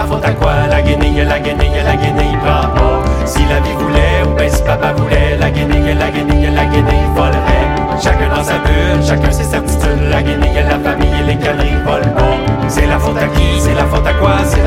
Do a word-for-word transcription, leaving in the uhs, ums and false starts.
faute à quoi? La guenille, la guenille, la guenille prend pas. Si la vie voulait, ou ben si papa voulait, la guenille, la guenille, la guenille volerait. Chacun dans sa bulle, chacun ses certitudes. La guenille, la famille et les conneries volent pas. C'est la faute à qui? C'est la faute à quoi? C'est la